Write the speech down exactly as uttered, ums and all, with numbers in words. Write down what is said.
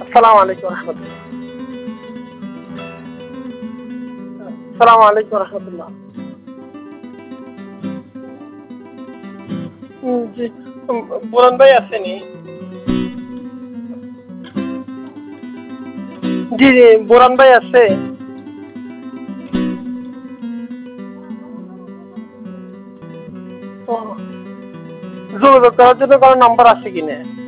আসসালামু আলাইকুম রহমতুল্লাহ। আসসালামু আলাইকুম রহমতুল্লাহ। জি, বুরহান ভাই আসেনি? জি জি, বুরহান ভাই আছে? যোগাযোগ করার জন্য কারো নাম্বার আছে কিনা?